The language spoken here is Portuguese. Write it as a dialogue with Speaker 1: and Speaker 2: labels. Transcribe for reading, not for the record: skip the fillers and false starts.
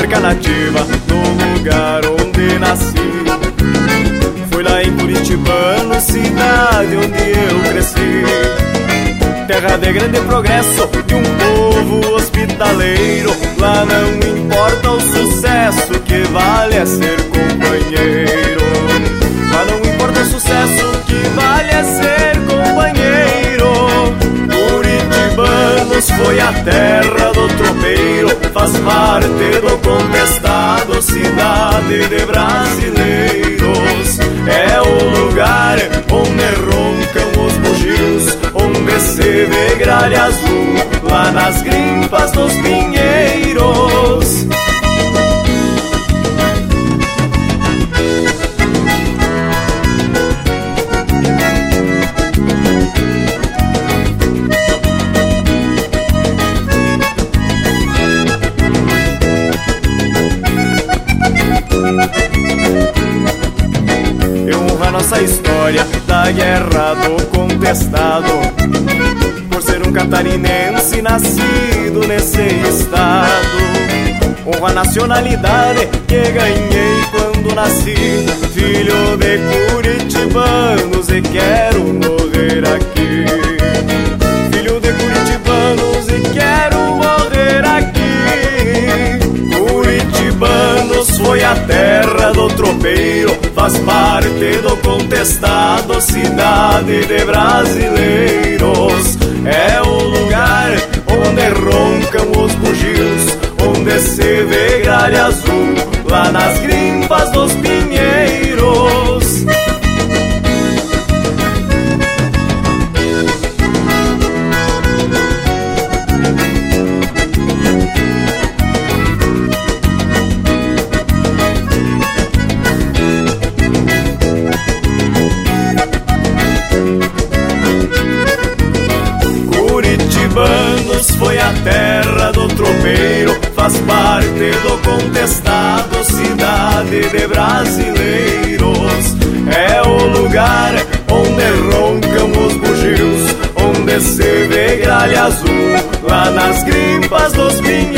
Speaker 1: marca nativa no lugar onde nasci. Fui lá em Curitibano, cidade onde eu cresci. Terra de grande progresso, de um povo hospitaleiro. Lá não importa o sucesso, que vale é ser companheiro. Lá não importa o sucesso, que vale é ser companheiro. Curitibanos foi a terra do tropeiro, faz parte do contestado, cidade de brasileiros. É o lugar onde roncam os bugios, onde se vê gralha azul, lá nas grimpas dos pinheiros. Nossa história da guerra do contestado, por ser um catarinense nascido nesse estado. Honro a nacionalidade que ganhei quando nasci, filho de curitibanos e quero morrer aqui. Filho de curitibanos e quero morrer aqui. Curitibanos foi a terra do tropeiro, faz parte do contestado, cidade de brasileiros. É o lugar onde roncam os bugios, onde se vê gralha azul, lá nas grimpas dos pinheiros. Curitibanos foi a terra do tropeiro, faz parte do contestado, cidade de brasileiros. É o lugar onde roncam os bugios, onde se vê gralha azul, lá nas grimpas dos pinheiros.